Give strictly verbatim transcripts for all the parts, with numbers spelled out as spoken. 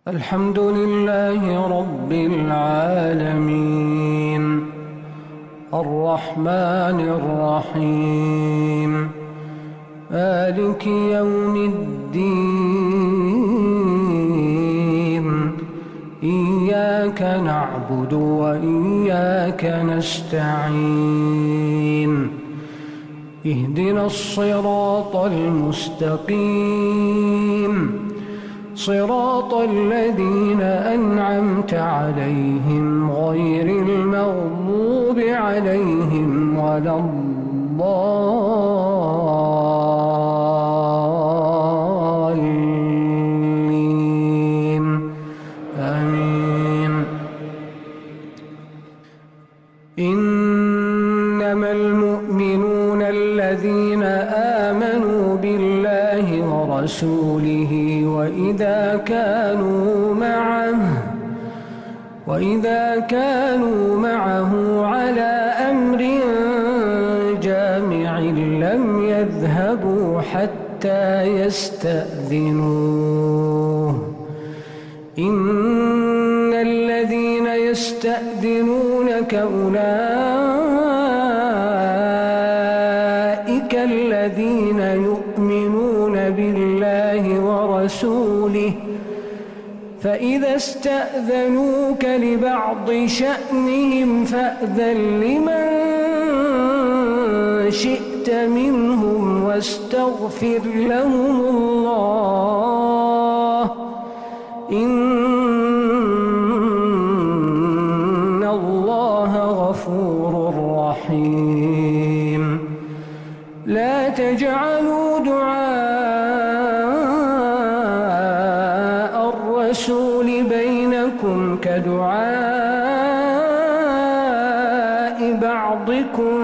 الحمد لله رب العالمين الرحمن الرحيم مالك يوم الدين إياك نعبد وإياك نستعين اهدنا الصراط المستقيم صراط الذين أنعمت عليهم غير المغضوب عليهم ولا الضالين آمين. إنما المؤمنون الذين آمنوا بالله ورسوله وإذا كانوا معه وإذا كانوا معه على أمر جامع لم يذهبوا حتى يستأذنوه إن الذين يستأذنونك أولئك الذين يؤمنون بالله ورسوله فإذا استأذنوك لبعض شأنهم فأذن لمن شئت منهم واستغفر لهم الله إن الله غفور رحيم. لا تجعلوا دعاء الرسول بينكم كدعاء بعضكم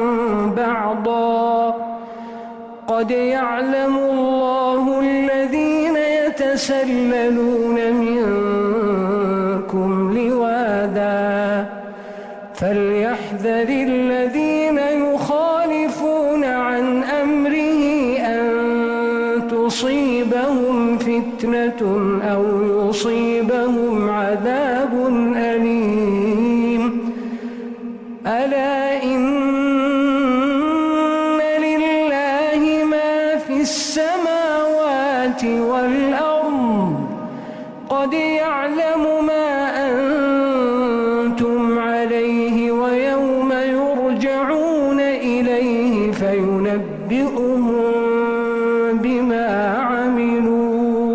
بعضا قد يعلم الله الذين يتسللون منكم لواذا فليحذر الذين يخالفون عن أمره أن تصيبهم فتنة أو يصيبهم عذاب أليم. ألا إن لله ما في السماوات والأرض قد يعلم ما أنتم عليه ويوم يرجعون إليه فينبئهم بما عملوا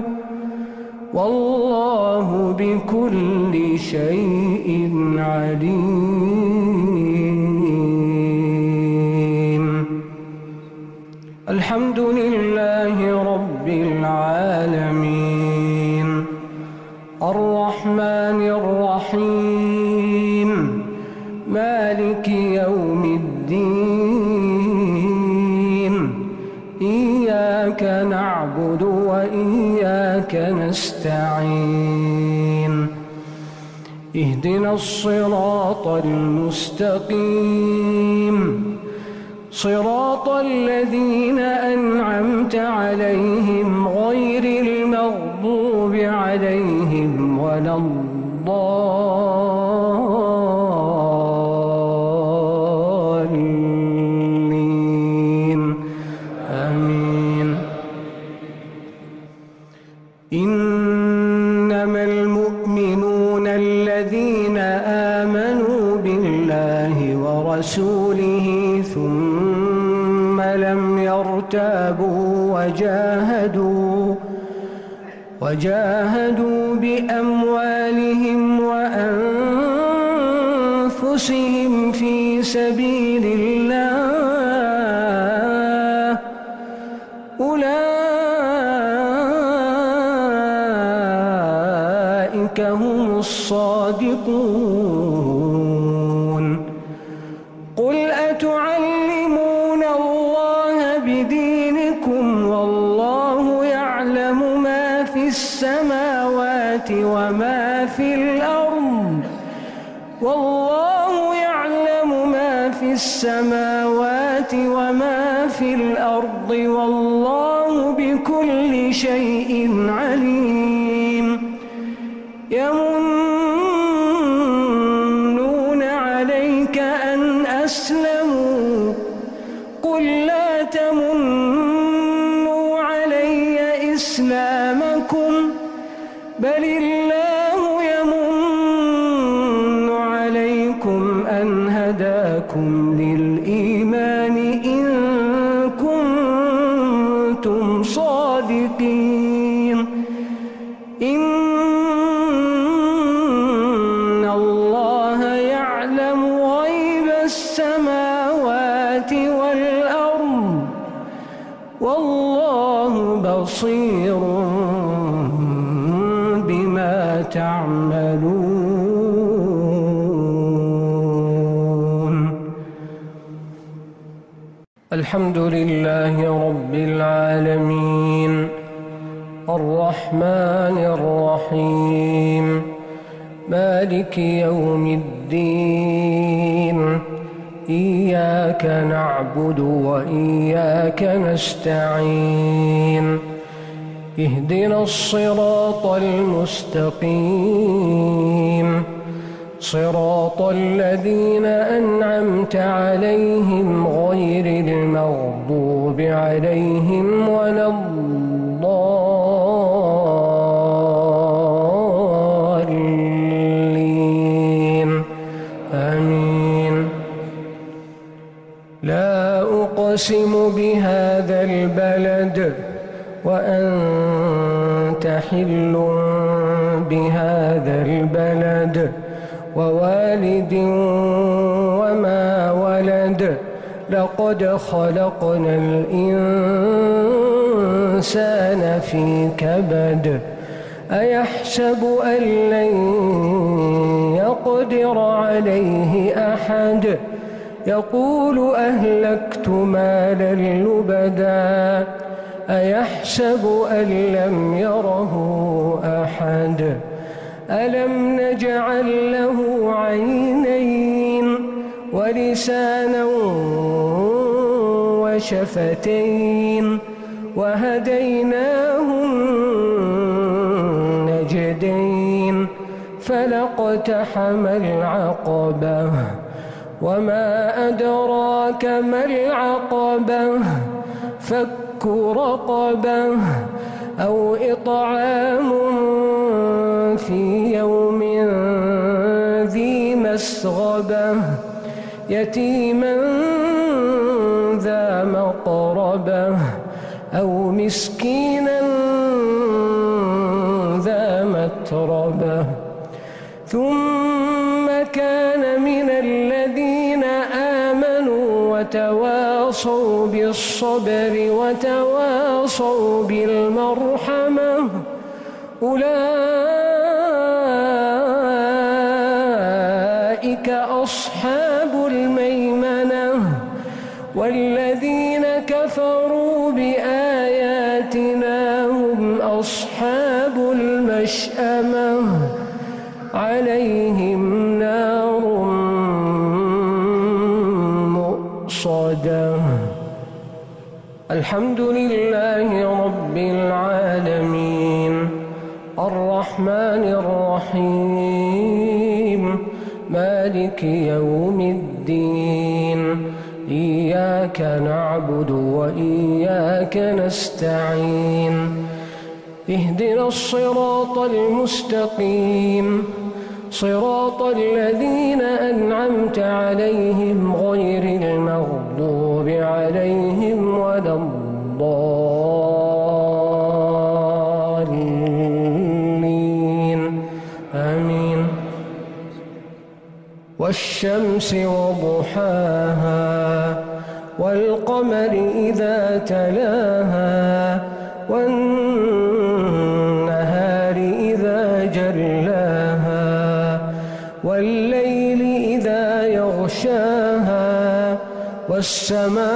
والله بكل شيء عليم. الحمد لله رب العالمين الرحمن الرحيم مالك يوم الدين إياك نعبد وإياك نستعين اهدنا الصراط المستقيم صراط الذين أنعمت عليهم غير المغضوب عليهم ولا الضالين آمين. إنما المؤمنون الذين آمنوا بالله ورسوله ثم لم يرتابوا وجاهدوا وجاهدوا بأموالهم وأنفسهم في سبيل الله أولئك هم الصادقون. قل أتعلمون الله بدينكم والله يعلم ما في السماوات وما في الأرض والله يعلم ما في السماوات وما في الأرض والله بكل شيء عليم. يمنون عليك أن أسلموا قل لا تمنوا علي إسلامكم بل الله يمن عليكم أن هداكم للإيمان إن كنتم صادقين إن الله يعلم غيب السماوات والأرض والله بصير بما تعملون. الحمد لله رب العالمين الرحمن الرحيم مالك يوم الدين إياك نعبد وإياك نستعين اهدنا الصراط المستقيم صراط الذين أنعمت عليهم غير المغضوب عليهم ولا الضالين آمين. لا أقسم بهذا البلد وأنت حل بهذا البلد ووالد وما ولد لقد خلقنا الإنسان في كبد أيحسب أن لن يقدر عليه أحد يقول أهلكت مالا لبدا أيحسب أن لم يره أحد ألم نجعل له عينين ولسانا وشفتين وهديناه النجدين فلاقتحم العقبة وما أدراك ما العقبة فك رقبة أو إطعام في يوم ذي مسغبة يتيما ذا مقربة أو مسكينا ذا متربة ثم كان من الذين آمنوا وتواصوا بالصبر وتواصوا بالمرحمة أولئك أصحاب الميمنة والذين كفروا بآياتنا هم أصحاب المشأمة عليهم نار مؤصدة. الحمد لله رب العالمين الرحمن الرحيم مالك يوم الدين إياك نعبد وإياك نستعين اهدنا الصراط المستقيم صراط الذين أنعمت عليهم غير المغضوب عليهم ولا الضالين آمين. والشمس وضحاها والقمر إذا تلاها والنهار إذا جلاها والليل إذا يغشاها والسماء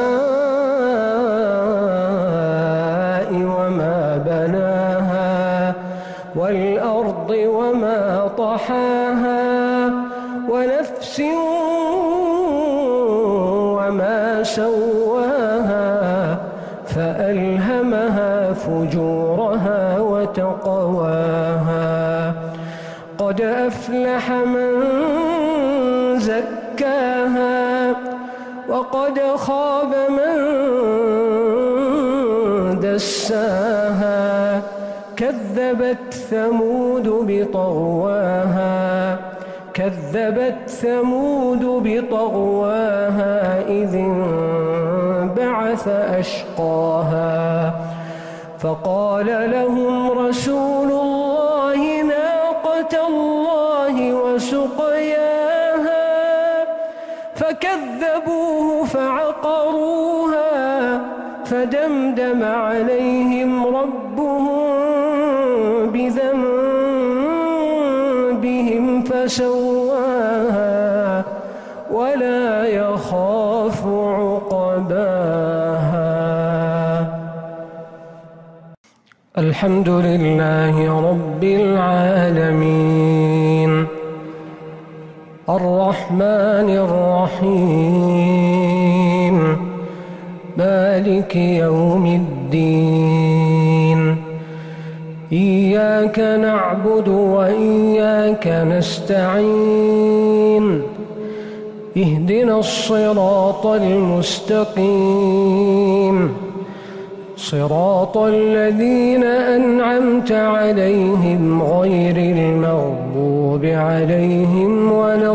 وما بناها والأرض وما طحاها ونفس وما سواها فألهمها فجورها وتقواها قد أفلح من زكاها وقد خاب من دساها كذبت ثمود بطغواها كذبت ثمود بطغواها إذ انبعث أشقاها فقال لهم رسول الله ناقة الله وسقياها فكذبوه فعقروها فدمدم عليهم ربهم بذنبهم فسواها ولا يخاف عقباها. الحمد لله رب العالمين الرحمن الرحيم مالك يوم الدين إياك نعبد وإياك نستعين اهدنا الصراط المستقيم صراط الذين أنعمت عليهم غير المغضوب عليهم ولا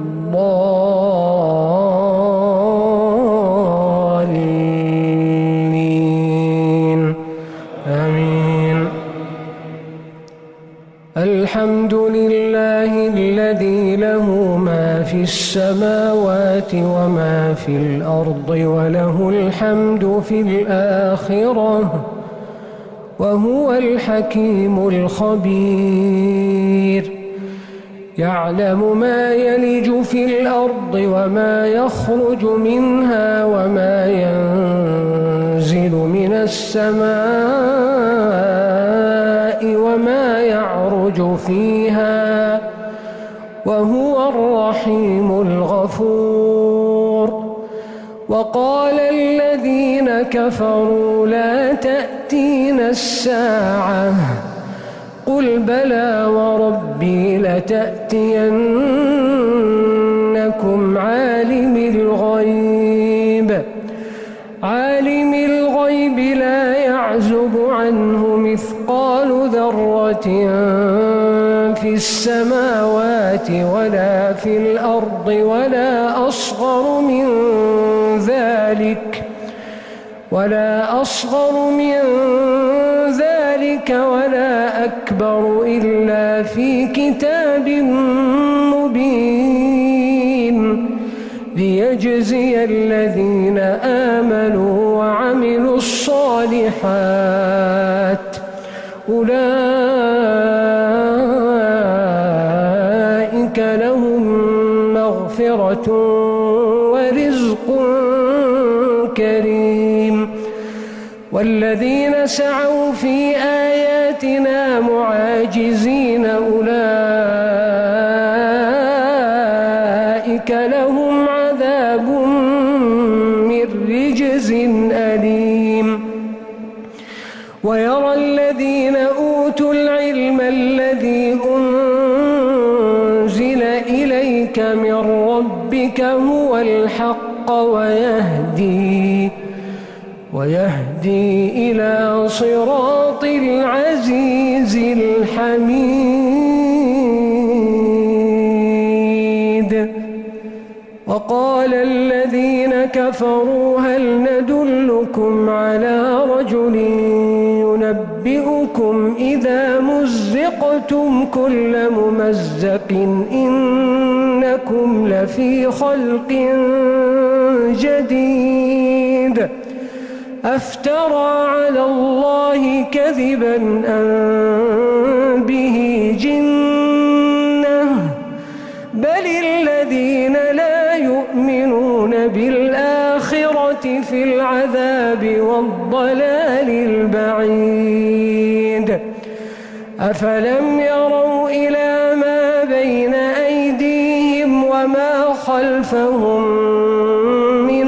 الضالين آمين. الحمد لله الذي له ما في السماوات وما في الأرض وله الحمد في الآخرة وهو الحكيم الخبير يعلم ما يلج في الأرض وما يخرج منها وما ينزل من السماء وما يعرج فيها وهو الرحيم الغفور. وقال الذين كفروا لا تأتينا الساعة قل بلى وربي لتأتينكم عالم الغيب عالم الغيب لا يعزب عنه مثقال ذرة في السماوات ولا في الأرض ولا أصغر من ذلك ولا أصغر من ذلك ولا أكبر إلا في كتاب مبين ليجزي الذين آمنوا وعملوا الصالحات أولئك لهم مغفرة ورزق كريم. والذين سعوا في آياتنا معاجزين أولئك لهم عذاب من رجز أليم. ويرى الذين أوتوا العلم الذي أنزل إليك من ربك هو الحق ويهدي ويهدي إلى صراط العزيز الحميد. وقال الذين كفروا هل ندلكم على رجل ينبئكم إذا مزقتم كل ممزق إنكم لفي خلق جديد أفترى على الله كذبا أم به جنة بل الذين لا يؤمنون بالآخرة في العذاب والضلال البعيد. أفلم يروا إلى ما بين أيديهم وما خلفهم من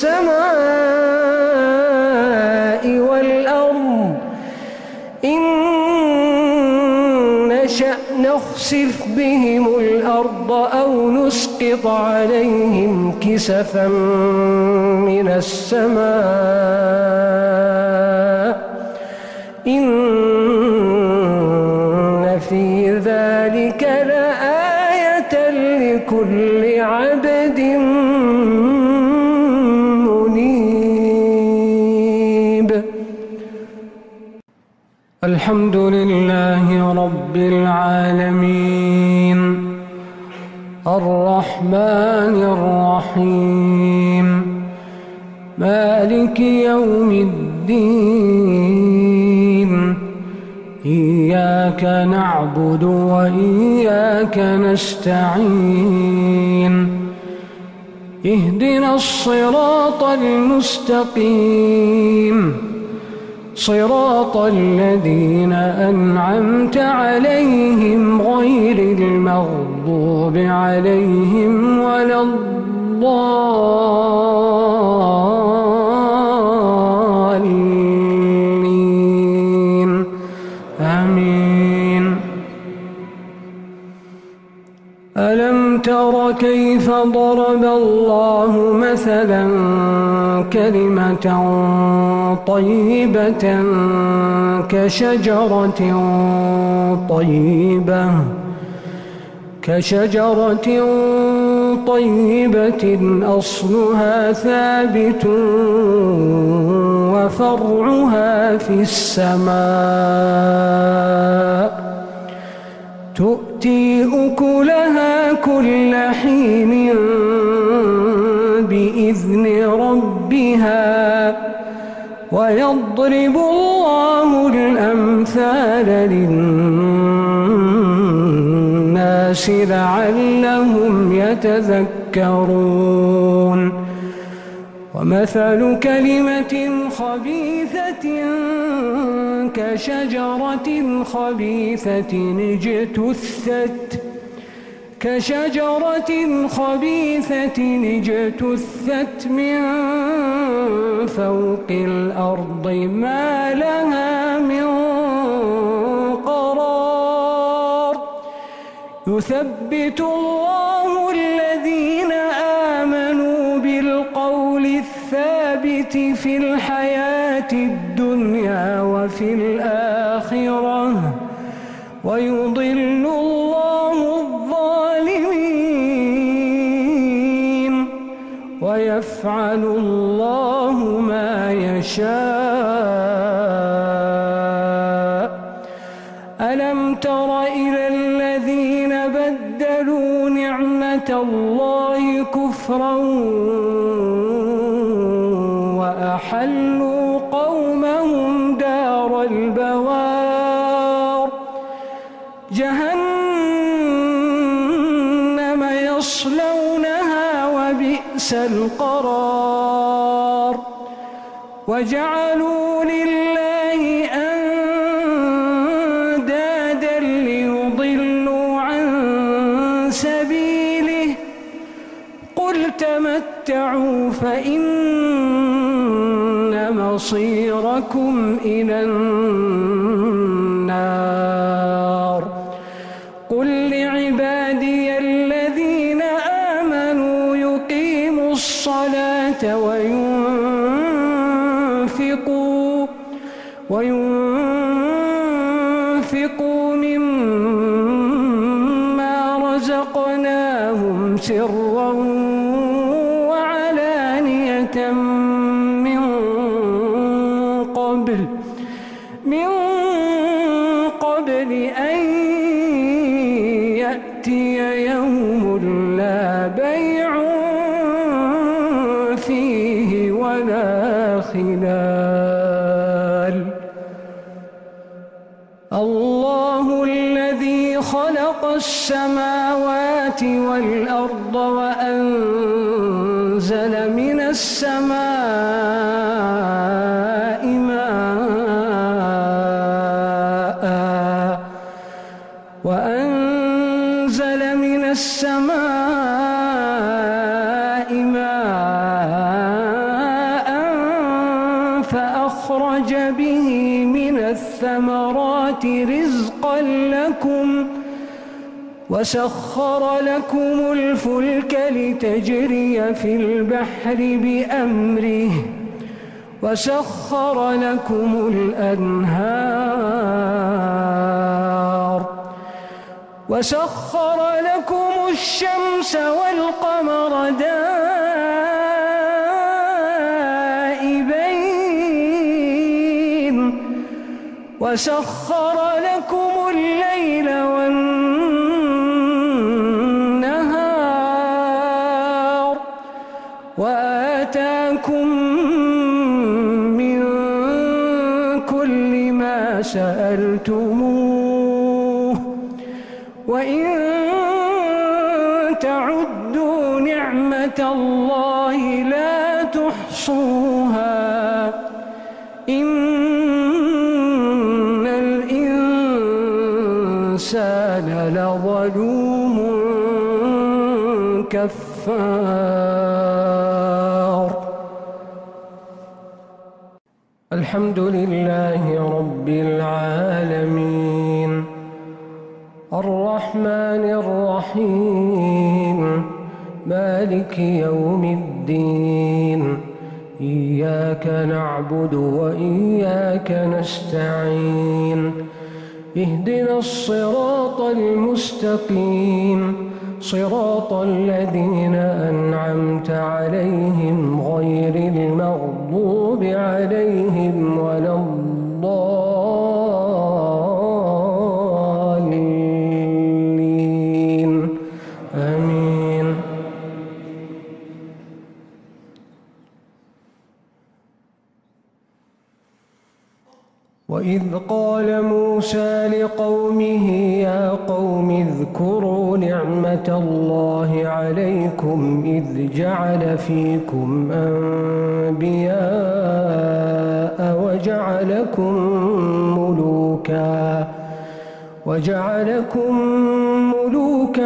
السماء والأرض إن نشأ نخسف بهم الأرض أو نسقط عليهم كسفا من السماء إن في ذلك لآية لكل عبد منيب. الحمد لله رب العالمين الرحمن الرحيم مالك يوم الدين إياك نعبد وإياك نستعين اهدنا الصراط المستقيم صراط الذين أنعمت عليهم غير المغضوب عليهم ولا الضالين آمين. ألم تر كيف ضرب الله مثلا كلمة طيبة كشجرة طيبة كشجرة طيبة أصلها ثابت وفرعها في السماء تؤتي أكلها كل حين بإذن ربها ويضرب الله الأمثال للناس لعلهم يتذكرون. ومثل كلمة خبيثة كشجرة خبيثة اجتثت كشجرة خبيثة اجتثت من فوق الأرض ما لها من قرار يثبت الله الذين آمنوا بالقول الثابت في الحياة الدنيا وفي الآخرة ويضل الله الظالمين ويفعل الله ما يشاء. ألم تر إلى الذين بدلوا نعمة الله كفرا وأحلوا قومهم دار البوار جهنم يصلونها وبئس القرار. وجعلوا لله أندادا ليضلوا عن سبيله قل تمتعوا فإن مصيركم إلى النار. قل لعبادي الذين آمنوا يقيموا الصلاة وينفقوا وينفقوا مما رزقناهم سرا وعلانية من قبل من قبل أن يأتي يوم لا بيع فيه ولا خلال. الله الذي خلق السماوات والأرض وأنزل من السماء ماء وأنزل من السماء ماء فأخرج به من الثمرات رزقا لكم وسخر لكم الفلك لتجري في البحر بأمره وسخر لكم الأنهار وسخر لكم الشمس والقمر دائبين وسخر لكم الليل والنهار وآتاكم من كل ما سألتموه وإن تعدوا نعمة الله لا تحصوها إن الإنسان لظلوم كفار. الحمد لله رب العالمين الرحمن الرحيم مالك يوم الدين إياك نعبد وإياك نستعين اهدنا الصراط المستقيم صراط الذين أنعمت عليهم غير المغضوب عليهم ولا الضالين آمين. وإذ قال موسى لقومه يا قوم اذكروا نعمة الله عليكم إذ جعل فيكم أنبياء وجعلكم ملوكا وجعلكم ملوكا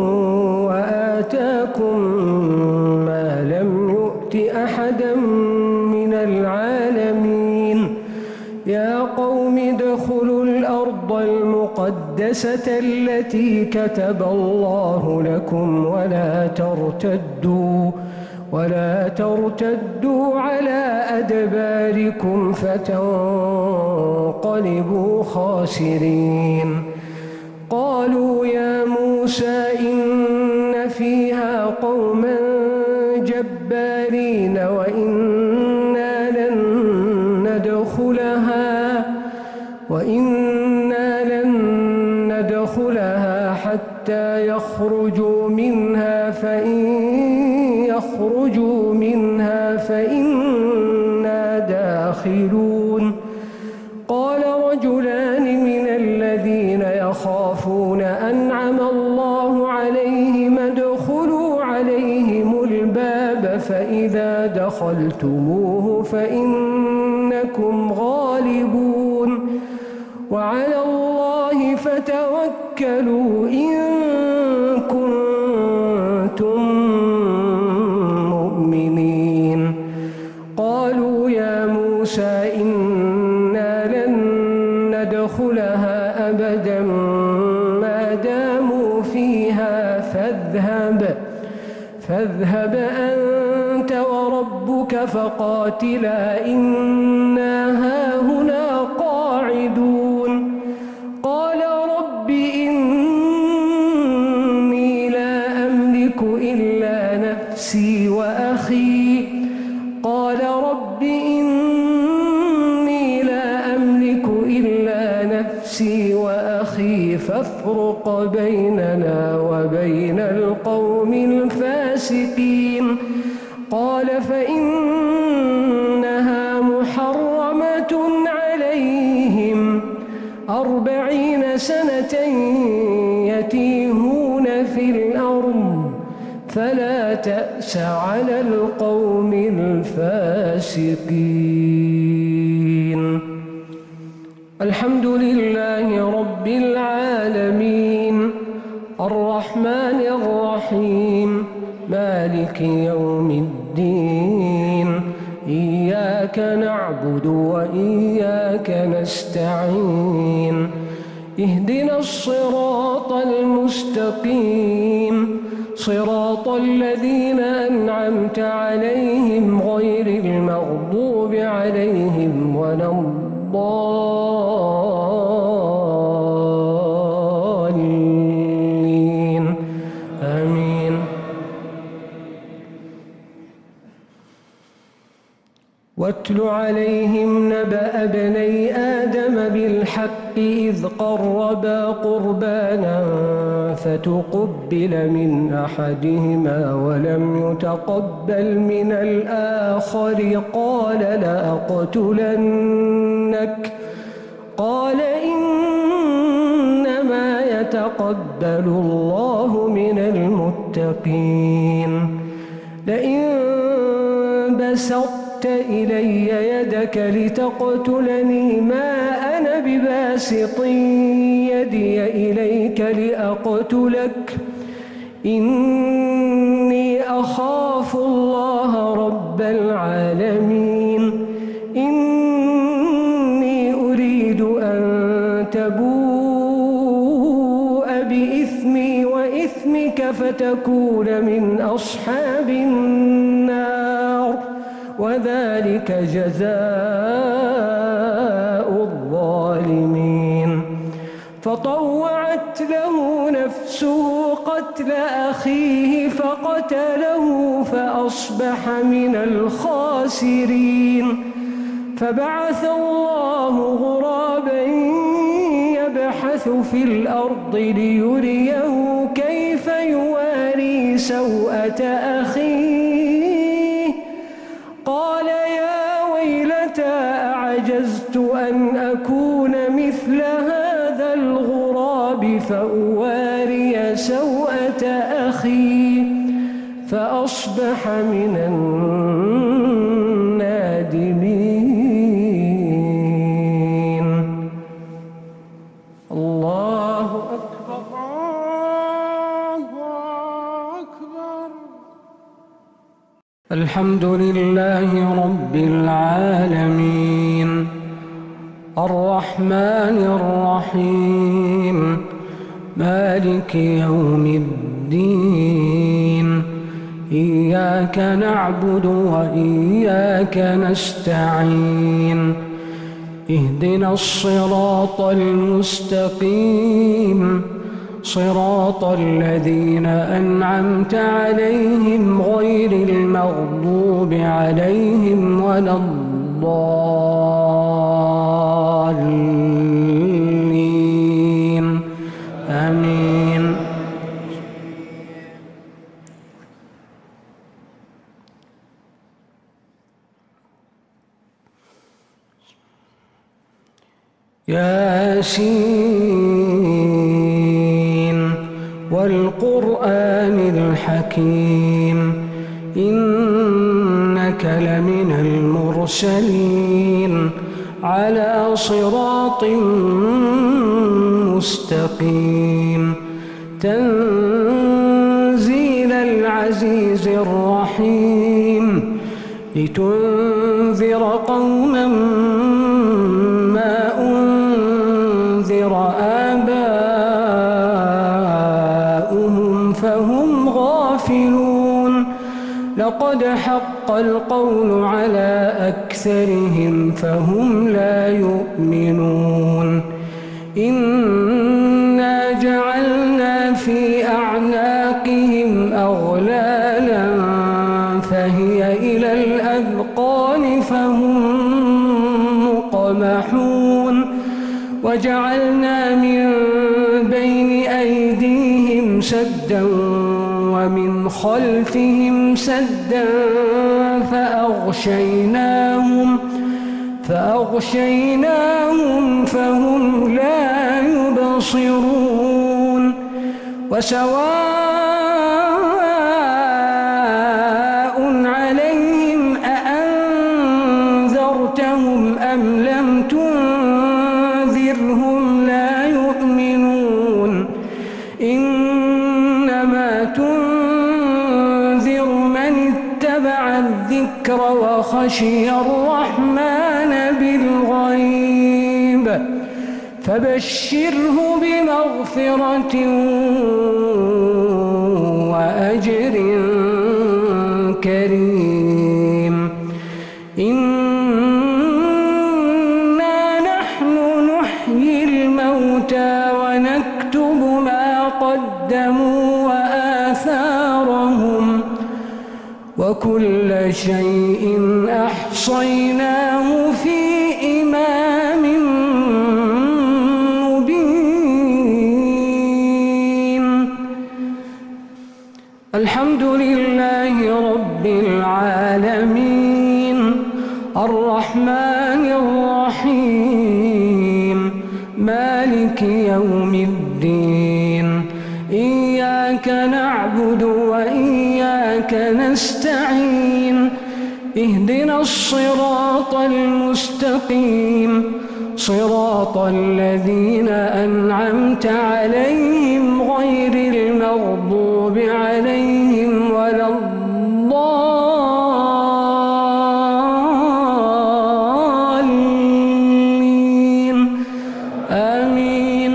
وآتاكم ما لم يؤت أحدا من العالمين يا قوم ادخلوا الأرض المقدسة التي كتب الله لكم ولا ترتدوا ولا ترتدوا على أدباركم فتنقلبوا خاسرين. قالوا يا موسى إن فيها قوما جبارين وإنا لن ندخلها وإنا لن ندخلها حتى يخرجوا منها فإن يخرجوا منها فإنا داخلون. قال رجلان من الذين يخافون أنعم الله عليهم ادخلوا عليهم الباب فإذا دخلتموه فإنكم غالبون وعلى الله فتوكلوا إن كنتم مؤمنين. قالوا يا موسى إنا لن ندخلها أبدا ما داموا فيها فاذهب فاذهب أنت وربك فقاتلا إنا هاهنا قاعدون. قال رب إني لا أملك إلا نفسي وأخي قال رب إني لا أملك إلا نفسي وأخي فافرق بيننا وبين القوم الفاسقين. قال فإنها محرمة عليهم أربعين سنة يتيهون في الأرض فلا تأس على القوم الفاسقين. الحمد لله رب العالمين الرحمن الرحيم مالك يوم الدين إياك نعبد وإياك نستعين اهدنا الصراط المستقيم صراط الذين أنعمت عليهم غير المغضوب عليهم ولا الضالين آمين. واتل عليهم نبأ ابني آدم بالحق إذ قربا قربانا فتقبل من أحدهما ولم يتقبل من الآخر قال لأقتلنك قال إنما يتقبل الله من المتقين. لئن بسطت إلي يدك لتقتلني ما أنا بباسط يدي إليك لأقتلك إني أخاف الله رب العالمين. إني أريد أن تبوء بإثمي وإثمك فتكون من أصحاب النار وذلك جزاء الظالمين. فطوعت له نفسه قتل أخيه فقتله فأصبح من الخاسرين. فبعث الله غرابا يبحث في الأرض ليريه كيف يواري سوءة أخيه قال يا ويلتى أعجزت أن أكون مثل هذا الغراب فأواري سوءة أخي فأصبح من النادمين. الله أكبر الله أكبر. الحمد لله رب العالمين الرحمن الرحيم مالك يوم الدين إياك نعبد وإياك نستعين اهدنا الصراط المستقيم صراط الذين أنعمت عليهم غير المغضوب عليهم ولا الضالين آمين. ياسين والقرآن الحكيم إنك لمن المرسلين على صراط مستقيم تنزيل العزيز الرحيم لتنذر قوما ما أنذر آباؤهم فهم غافلون. لقد حق القول على أكثرهم فهم لا يؤمنون. إنا جعلنا في أعناقهم أغلالا فهي إلى الأذقان فهم مقمحون. وجعلنا من بين أيديهم سدا ومن خلفهم سدا فأغشيناهم فأغشيناهم فهم لا يبصرون. وسواء عليهم أأنذرتهم أم لم تنذرهم لا يؤمنون. إنما تنذر من اتبع الذكر وخشي الرحمن بالغيب فبشره بمغفرة وأجر كريم. إنا نحن نحيي الموتى ونكتب ما قدموا وآثارهم وكل شيء أحصيناه في إمام مبين. الحمد لله رب العالمين الرحمن الرحيم مالك يوم الدين. إياك نعبد وإياك نستعين. اهدنا الصراط المستقيم صراط الذين أنعمت عليهم غير المغضوب عليهم ولا الضالين. آمين.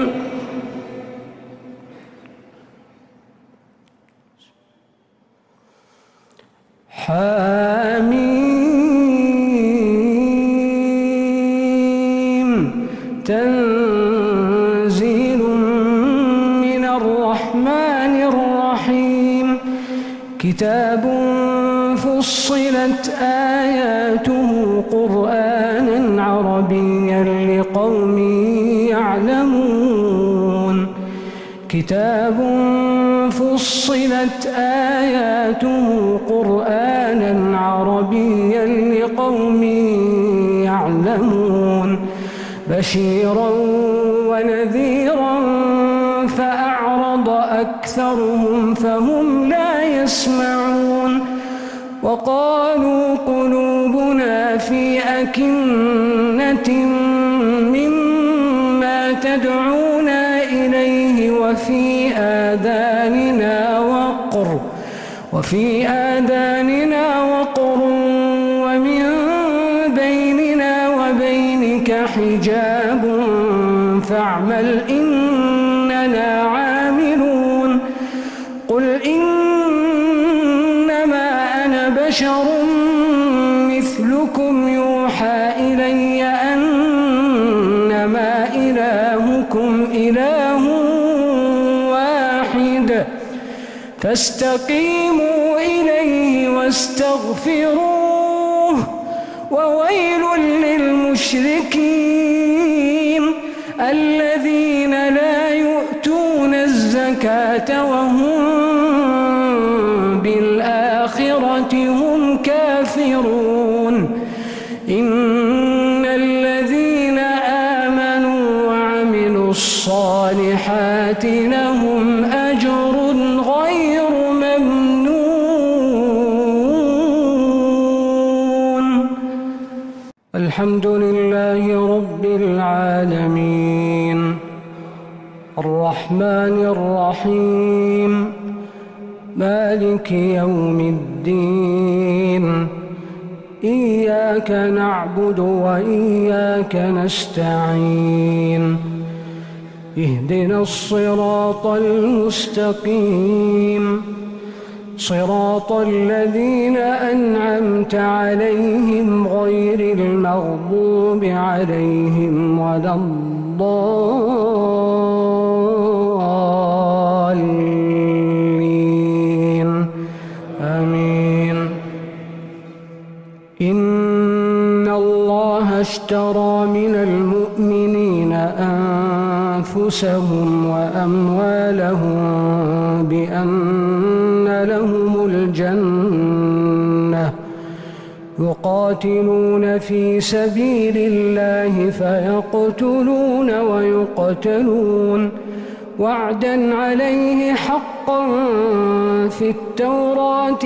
حميم تنزيل من الرحمن الرحيم. كتاب فصلت آياته قرآنا عربيا لقوم يعلمون. كتاب فصلت آياته قرآنا عربيا لقوم يعلمون. بشيرا ونذيرا فأعرض أكثرهم فهم لا يسمعون. وقالوا قلوبنا في أكنة مما تدعونا إليه وفي آذاننا وقر وفي آذاننا وقر ومن بيننا وبينك حجاب فاعمل إننا عاملون. قل إنما أنا بشر مثلكم يوحى إلي أنما إلهكم إله واحد فاستقيموا إليه واستغفروه وويل للمشركين الذين لا يؤتون الزكاة وهم بالآخرة هم كافرون. إن الذين آمنوا وعملوا الصالحات لهم أجر غير ممنون. الحمد لله رب العالمين الرحمن الرحيم مالك يوم الدين. إياك نعبد وإياك نستعين. اهدنا الصراط المستقيم صراط الذين أنعمت عليهم غير المغضوب عليهم ولا الضالين. آمين. إن الله اشترى من المؤمنين أنفسهم وأموالهم بأن لهم الجنة يقاتلون في سبيل الله فيقتلون ويقتلون وعدا عليه حقا في التوراة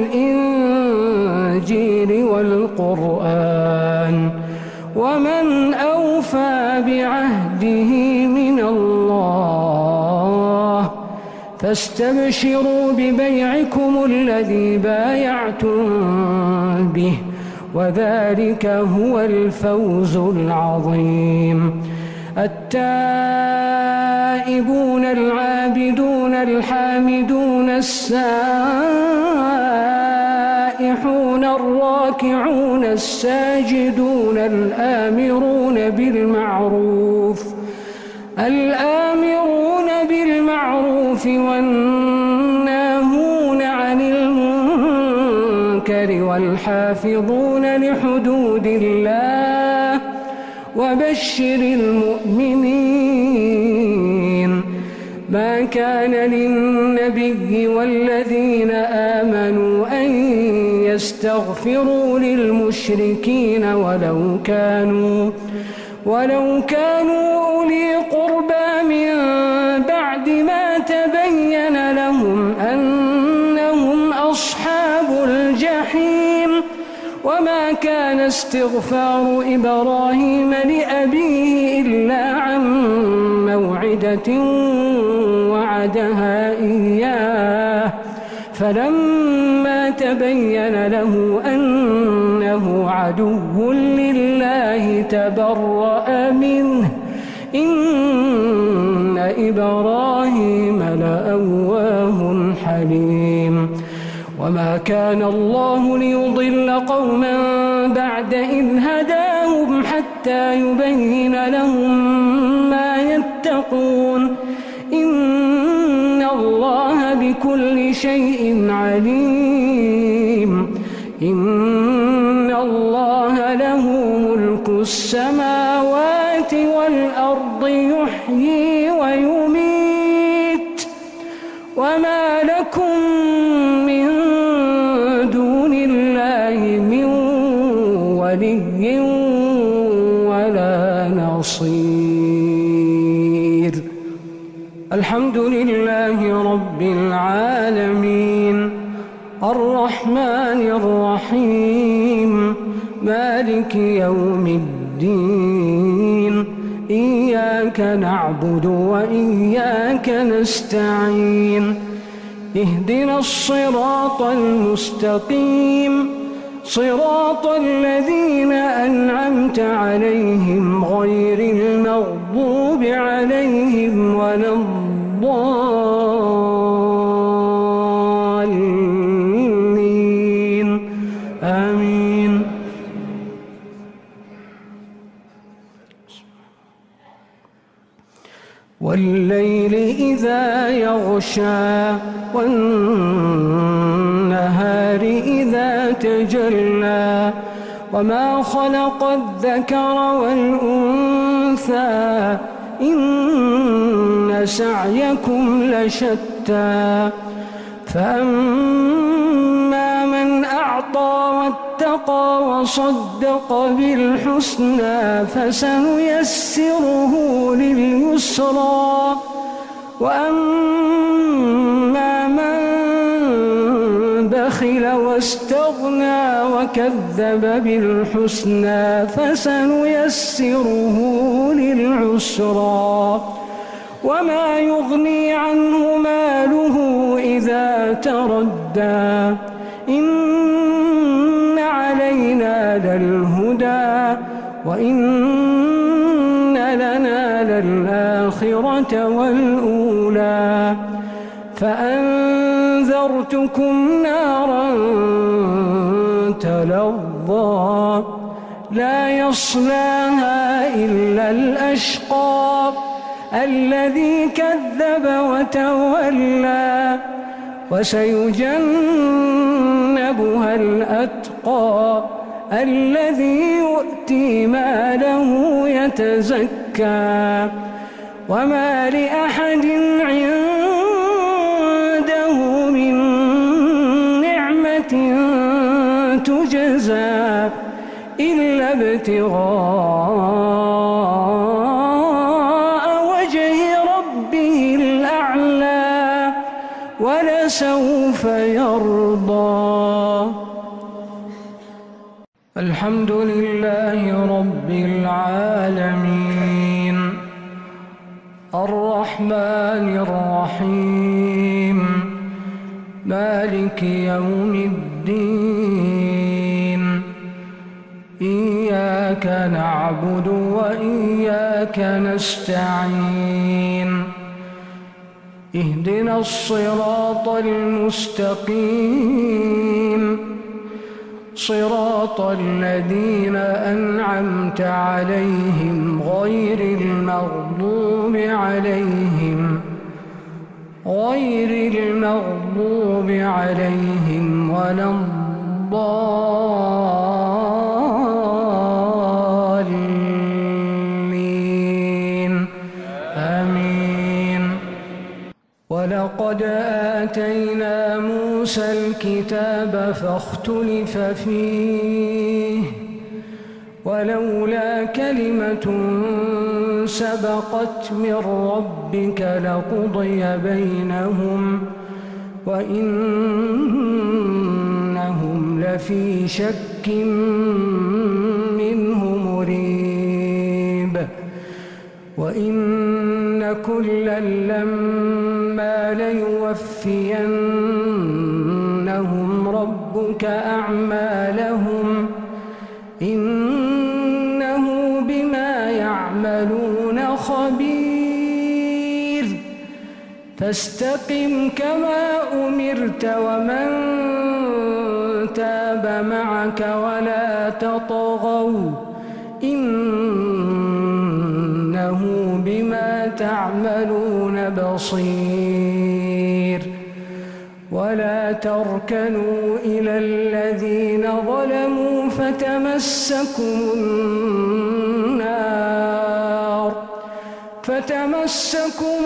والإنجيل والقرآن ومن أوفى بعهده من الله فاستبشروا ببيعكم الذي بايعتم به وذلك هو الفوز العظيم. التائبون العابدون الحامدون السائحون الراكعون الساجدون الآمرون بالمعروف الآمرون بالمعروف والناهون عن المنكر والحافظون لحدود الله وبشر المؤمنين. ما كان للنبي والذين آمنوا أن يستغفروا للمشركين ولو كانوا ولو كانوا أولي قربى من بعد ما تبين لهم أنهم أصحاب الجحيم. وما كان استغفار إبراهيم لأبيه إلا عن موعدة وعدها إياه فلما تبين له أنه عدو لله تبرأ منه إن إبراهيم لأواه حليم. وما كان الله ليضل قوما بعد إذ هداهم حتى يبين لهم ما يتقون إن الله بكل شيء عليم. إن الله له ملك السماوات والأرض يحيي ويميت وما لكم من دون الله من ولي ولا نصير. الحمد لله رب العالمين الرحمن الرحيم مالك يوم الدين إياك نعبد وإياك نستعين اهدنا الصراط المستقيم صراط الذين أنعمت عليهم غير المغضوب عليهم ولا الضالين آمين. والليل إذا يغشى والنهار إذا تجلى وما خلق الذكر والأنثى إن سعيكم لشتى. فأما من أعطى واتقى وصدق بالحسنى فسنيسره لليسرى. وأما من بخل واستغنى وكذب بالحسنى فسنيسره للعسرى. وما يغني عنه ماله إذا تردى إن علينا للهدى وإن لنا للآخرة والأولى. فأنذرتكم نارا تلظى لا يصلاها إلا الأشقى الذي كذب وتولى. وسيجنبها الأتقى الذي يؤتي ماله يتزكى. وما لأحد عنده من نعمة تجزى إلا ابتغاء وجه ربه الأعلى ولسوف يرضى. الحمد لله رب العالمين الرحمن الرحيم مالك يوم الدين إياك إياك نعبد وإياك نستعين اهدنا الصراط المستقيم صراط الذين أنعمت عليهم غير المغضوب عليهم غير المغضوب عليهم ولا الضالين آمين. ولقد آتينا موسى الكتاب فاختلف فيه ولولا كلمة سبقت من ربك لقضي بينهم وإنهم لفي شك منه مريب. وإن كلا لما ليوفينهم ربك أعمالهم إنه بما يعملون خبير. فاستقم كما أمرت ومن تاب معك ولا تطغوا إنه بما تعملون بصير. ولا تركنوا إلى الذين ظلموا فتمسكم النار فتمسكم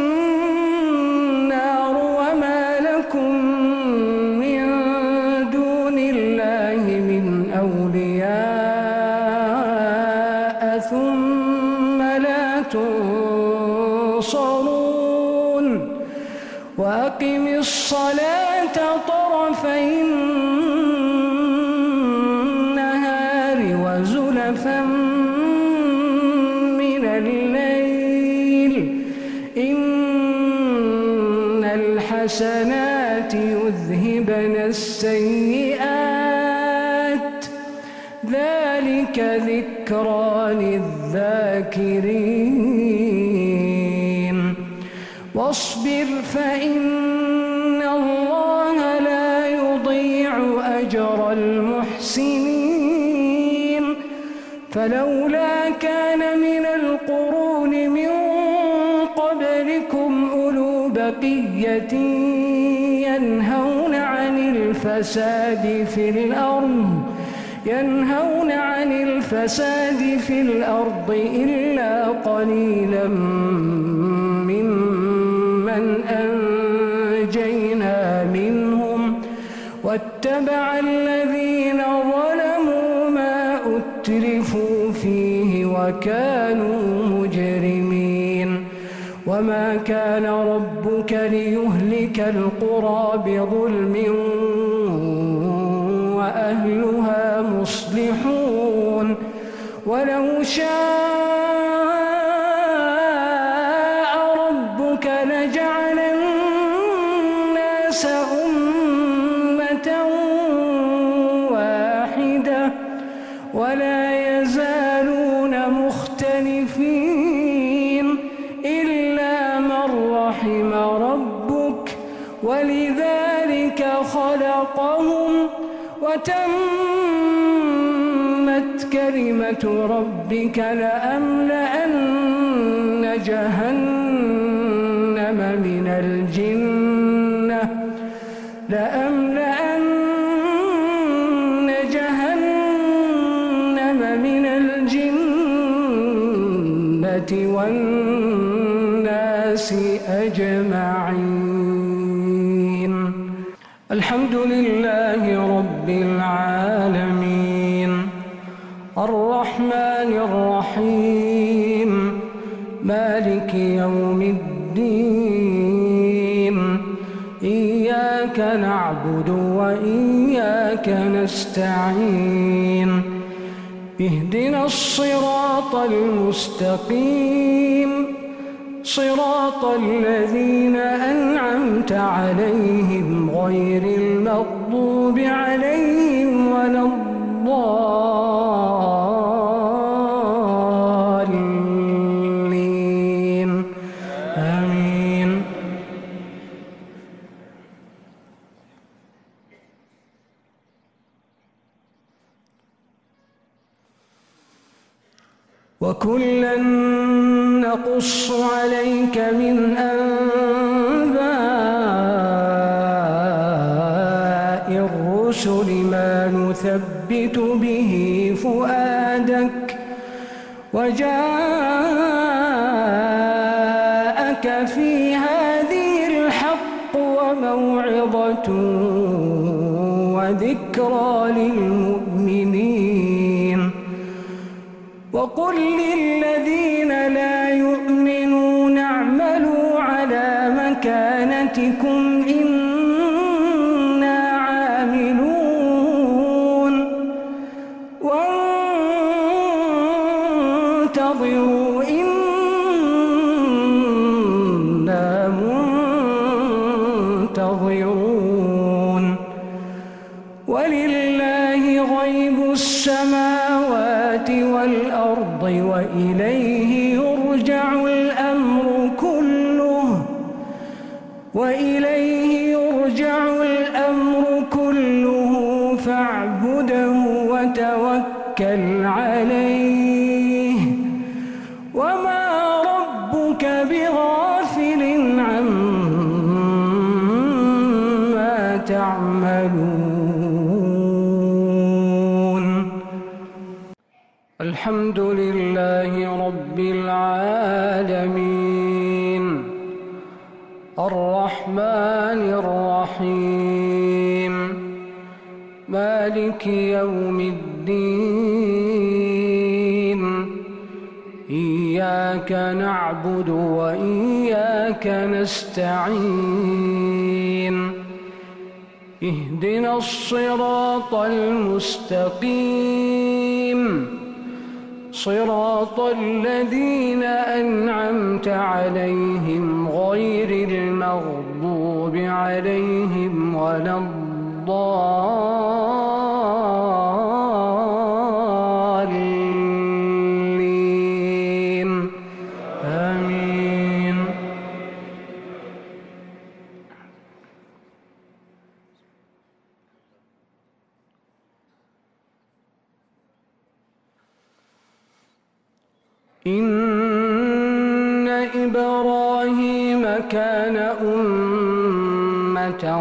النار وما لكم من دون الله من أولياء ثم لا تنصرون. وأقم الصلاة طرفي النهار وزلفا من الليل إن الحسنات يذهبن السيئات ذلك ذكرى للذاكرين. واصبر فإن الله لا يضيع أجر المحسنين. فلولا كان من القرون من قبلكم أولو بقية ينهون عن الفساد في الأرض ينهون عن الفساد في الأرض إلا قليلا ممن أنجينا منهم واتبع الذين ظلموا ما أترفوا فيه وكانوا مجرمين. وما كان ربك ليهلك القرى بظلم وأهلها مصلحون. ولو شاء ربك لجعل الناس أمة واحدة ولا يزالون مختلفين إلا من رحم ربك ولذلك خلقهم وتمت كلمة ربك لأملأن جهنم من الجنة لأملأن جهنم من الجنة والناس أجمعين. الحمد لله رب العالمين الرحمن الرحيم مالك يوم الدين. إياك نعبد وإياك نستعين. اهدنا الصراط المستقيم صراط الذين أنعمت عليهم غير المغضوب عليهم ولا الضالين وكلا نقص عليك من أنباء الرسل ما نثبت به فؤادك وجاءك في هذه الحق وموعظة وذكرى للمؤمنين وقل للذين لا يؤمنون اعملوا على مكانتكم إنا عاملون وانتظروا إنا منتظرون ولله غيب السماوات والأرض وإليه يرجع الأمر كله وإليه يرجع الأمر كله فاعبده وتوكل عليه وما ربك بغافل عما تعملون. الحمد لله رب العالمين الرحمن الرحيم مالك يوم الدين إياك نعبد وإياك نستعين اهدنا الصراط المستقيم صراط الذين أنعمت عليهم غير المغضوب عليهم ولا الضالين آمين. إن إبراهيم كان أمة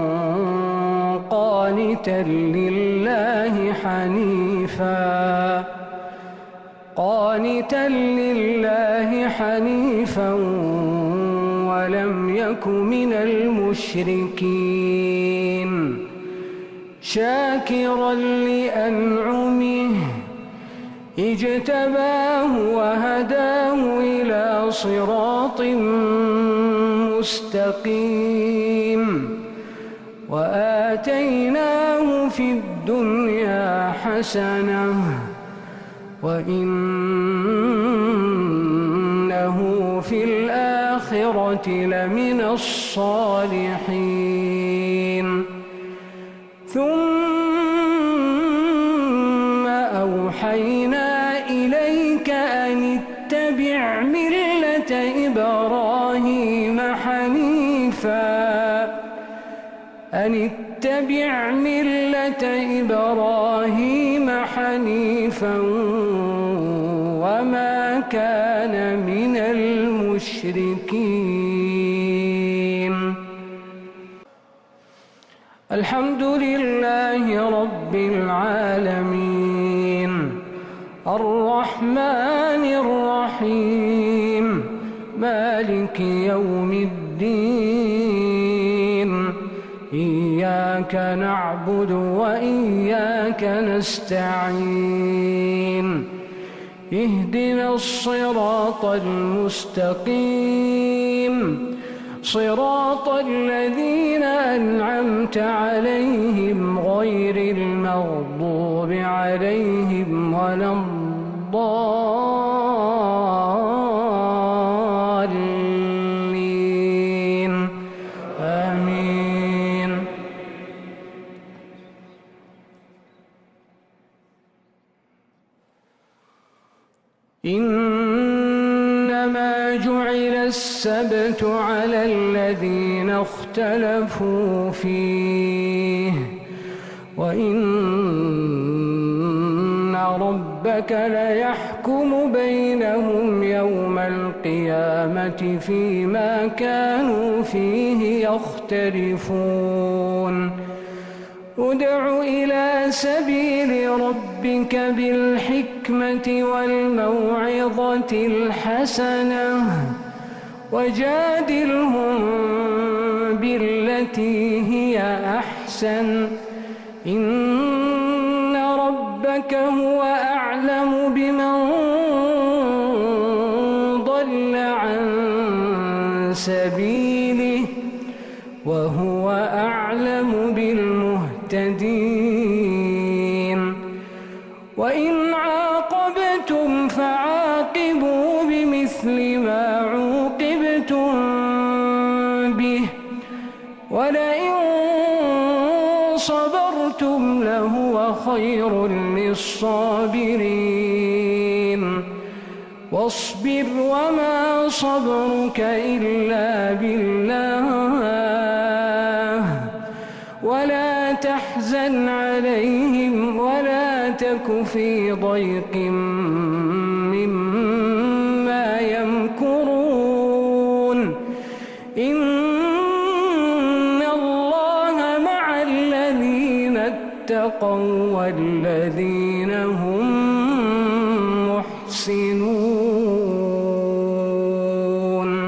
قانتا لله حنيفا قانتا لله حنيفا ولم يك من المشركين شاكرا لأنعمه اجتباه وهداه إلى صراط مستقيم وآتيناه في الدنيا حسنة وإنه في الآخرة لمن الصالحين. ثم أوحينا إليك أن اتبع ملة إبراهيم حنيفا أن اتبع ملة إبراهيم حنيفا وما كان من المشركين. الحمد لله رب العالمين الرحمن الرحيم مالك يوم الدين إياك نعبد وإياك نستعين اهدنا الصراط المستقيم صراط الذين أنعمت عليهم غير المغضوب عليهم ولا الضالين آمين. إنما جعل السبت على الذين اختلفوا فيه وإن ربك ليحكم بينهم يوم القيامة فيما كانوا فيه يختلفون ادع إلى سبيل ربك بالحكمة والموعظة الحسنة وجادلهم بالتي هي أحسن إن ربك هو أعلم بمن ضل عن سبيله وهو أعلم بالمهتدين وإن عاقبتم فعاقبوا بمثل ما عوقبتم به ولئن صبرتم لهو خير للصابرين واصبر وما صبرك إلا بالله ولا تحزن عليهم ولا تك في ضيق مما يمكرون إن الله مع الذين اتقوا والذين هم محسنون.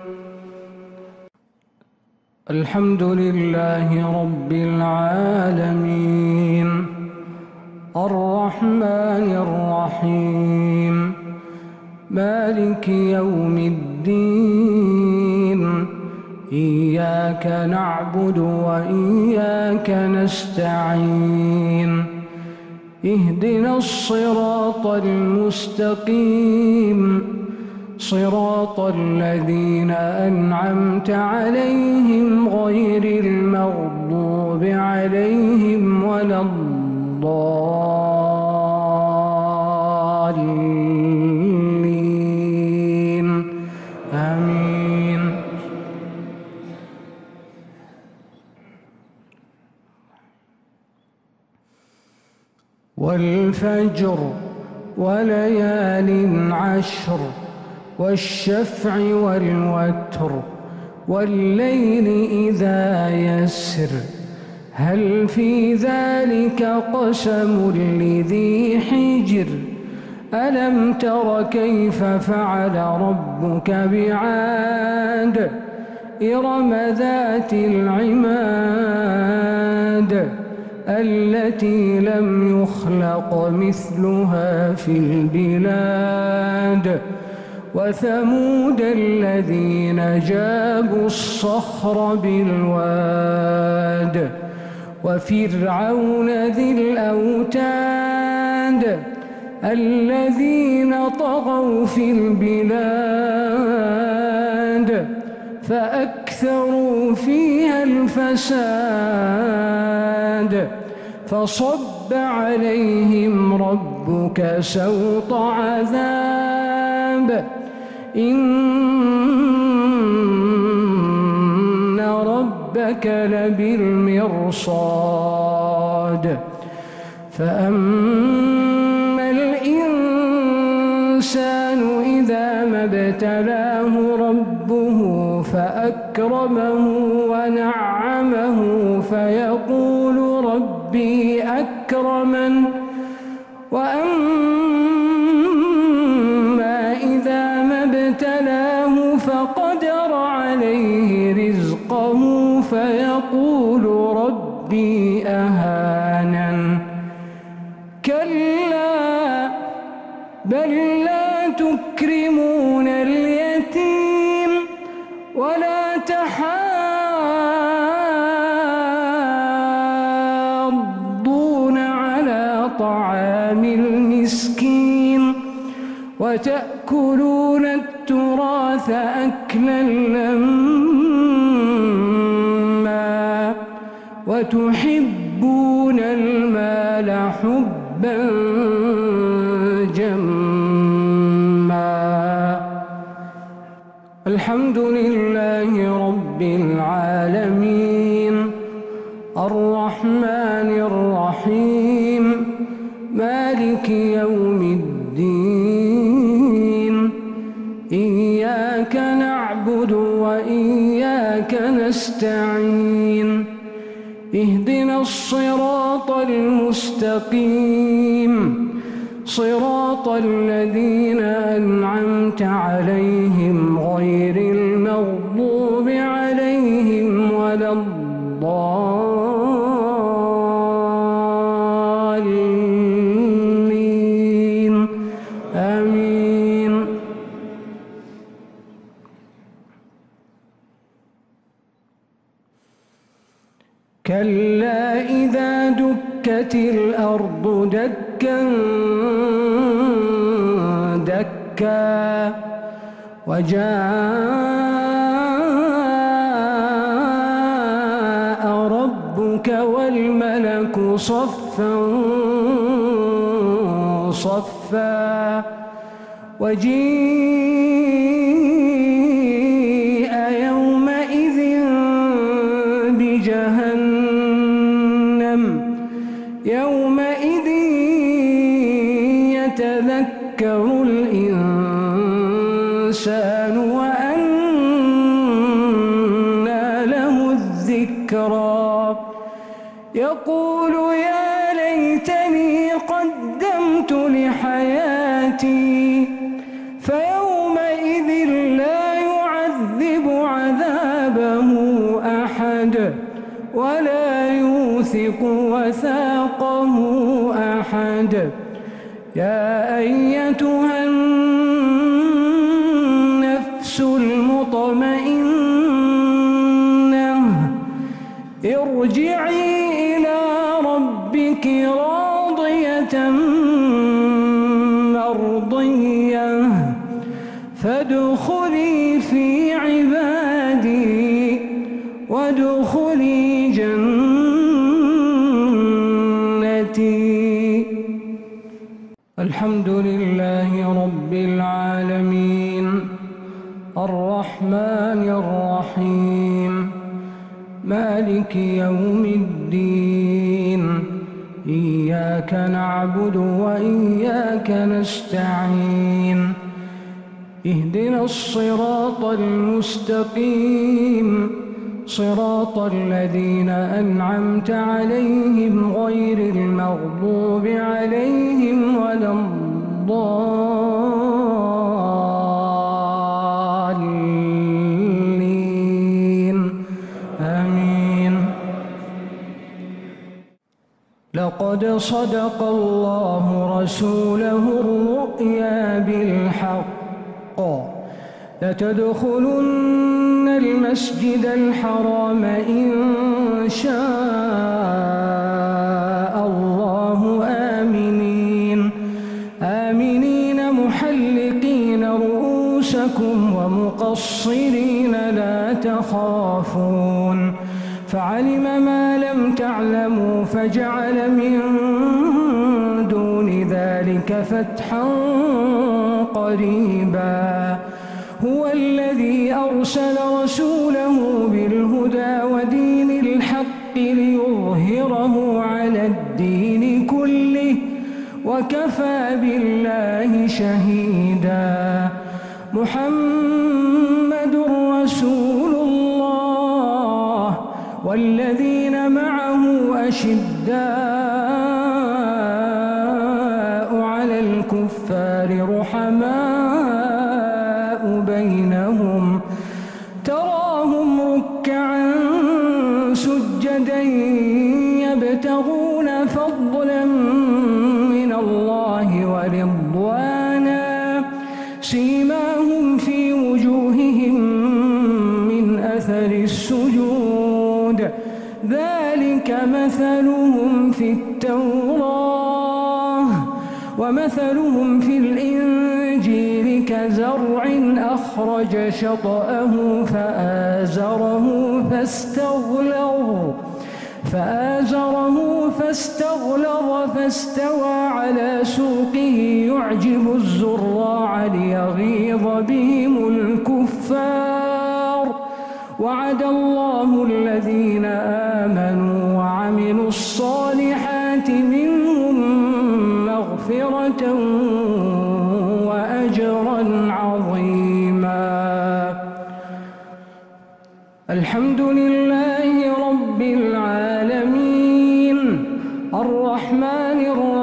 الحمد لله رب العالمين الرحمن الرحيم مالك يوم الدين إياك نعبد وإياك نستعين اهدنا الصراط المستقيم صراط الذين أنعمت عليهم غير المغضوب عليهم ولا الضالين آمين. والفجر وليال عشر والشفع والوتر والليل إذا يسر هل في ذلك قسم لذي حجر ألم تر كيف فعل ربك بعاد إرم ذات العماد التي لم يخلق مثلها في البلاد وثمود الذين جابوا الصخر بالواد وفرعون ذي الأوتاد الذين طغوا في البلاد فأكثروا فيها الفساد فصب عليهم ربك سوط عذاب إن ربك لبالمرصاد فأما الإنسان إذا ما ابتلاه ربه فأكرمه ونعمه فيقول ربي أكرمن وأما إذا ما ابتلاه فقدر عليه رزقه فيقول ربي أهانن كلا بل لا تكرمون اليتيم ولا تحاضون على طعام المسكين وتأكلون التراث أكلا لما وتحبون المال حبا جما. الحمد لله رب العالمين الرحمن الرحيم مالك مالك يوم الدين إياك نعبد وإياك نستعين اهدنا الصراط المستقيم صراط الذين أنعمت عليهم غير المغضوب عليهم ولا الضالين آمين. كلا إذا دكت الأرض دكا دكا وجاء ربك والملك صفا صفا وجيء يومئذ بجهنم يومئذ يتذكر الإنسان وأنى له الذكرى يقول يا ليتني قدمت لحياتي فيومئذ لا يعذب عذابه أحد ولا يوثق وثاقه أحد. يا أيتها النفس المطمئنة ارجعي إلى ربك راضية مرضية فادخلي في عبادي وادخلي جنتي. الحمد لله رب العالمين الرحمن الرحيم مالك يوم الدين إياك نعبد وإياك نستعين اهدنا الصراط المستقيم صراط الذين أنعمت عليهم غير المغضوب عليهم ولا الضالين آمين. لقد صدق الله رسوله الرؤيا بالحق لتدخلن المسجد الحرام إن شاء الله آمنين آمنين محلقين رؤوسكم ومقصرين لا تخافون فعلم ما لم تعلموا فجعل من دون ذلك فتحا قريبا. هو الذي أرسل رسوله بالهدى ودين الحق ليظهره على الدين كله وكفى بالله شهيدا. محمد رسول الله والذين معه أشداء على الكفار رحماء بينهم تراهم ركعا سجدا يبتغون فضلا من الله ورضوانا سيماهم في وجوههم من أثر السجود ذلك مثلهم في التوراة ومثلهم في الإنجيل كزرع أخرج شطأه فآزره فاستغلظ فآزره فاستغلظ فاستوى على سوقه يعجب الزراع ليغيظ بهم الكفار. وعد الله الذين آمنوا وعملوا الصالحات منهم مغفرة الحمد لله رب العالمين الرحمن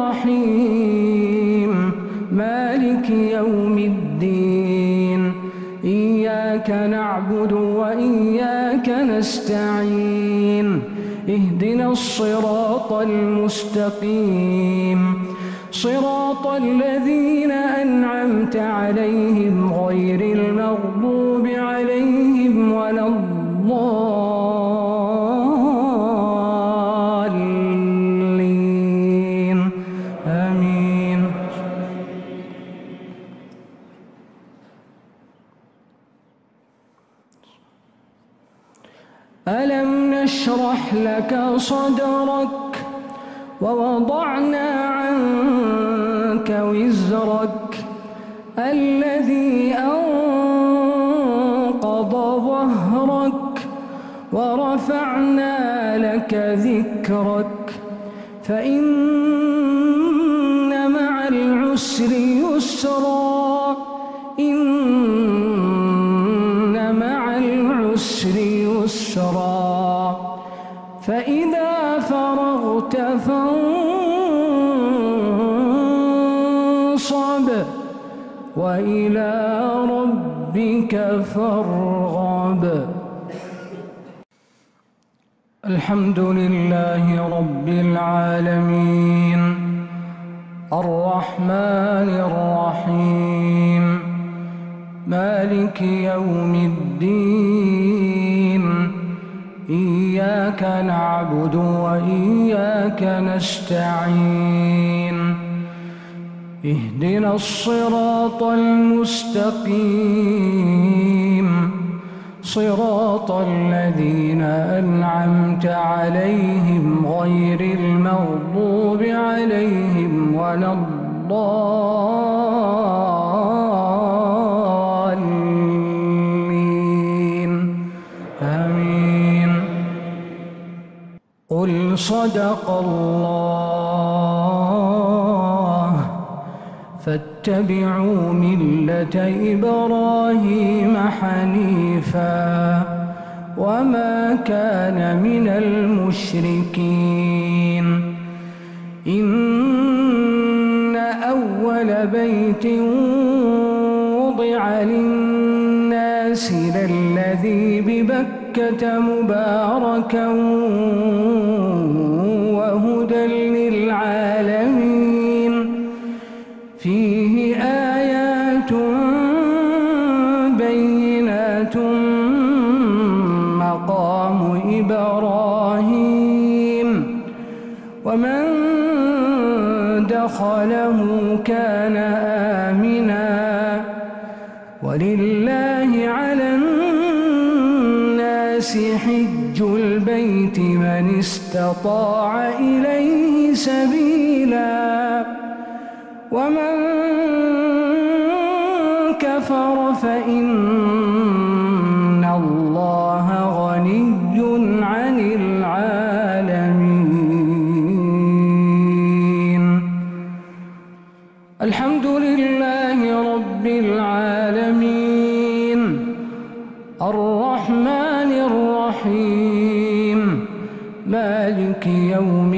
الرحيم مالك يوم الدين إياك نعبد وإياك نستعين اهدنا الصراط المستقيم صراط الذين أنعمت عليهم غير المغضوب عليهم ولا الضالين آمين. ألم نشرح لك صدرك ووضعنا عنك وزرك الذي أنقض ظهرك ورفعنا لك ذكرك فإن مع العسر يسرا إن مع العسر يسرا فإذا فرغت فانصب وإلى ربك فارغب. الحمد لله رب العالمين الرحمن الرحيم مالك يوم الدين إياك نعبد وإياك نستعين اهدنا الصراط المستقيم صراط الذين أنعمت عليهم غير المغضوب عليهم ولا الضالين آمين. قل صدق الله فاتبعوا ملة إبراهيم حنيفا وما كان من المشركين. إن أول بيت وضع للناس للذي ببكة مباركا وهدى للعالمين فيه آيات بينات مقام إبراهيم ومن دخله كان آمنا ولله على الناس حج البيت من استطاع إليه سبيلا ومن كفر فإن الله غني عن العالمين. الحمد لله رب العالمين الرحمن الرحيم مالك يوم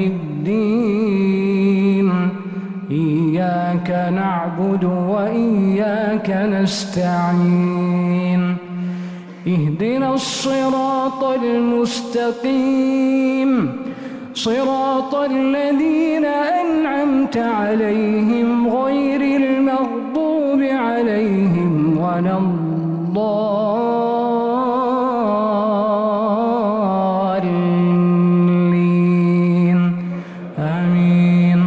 الدين إياك نعبد وإياك نستعين اهدنا الصراط المستقيم صراط الذين أنعمت عليهم غير المغضوب عليهم ولا الضالين آمين.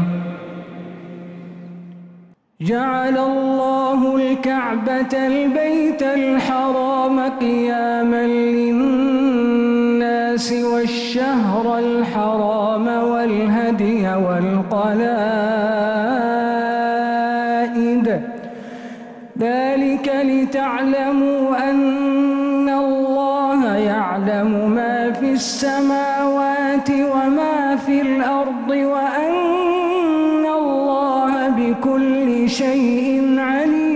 جعل الله الكعبة البيت الحرام قياما للناس والشهر الحرام والهدي والقلائد ذلك لتعلموا أن الله يعلم ما في السماوات وما في الأرض وأن الله بكل شيء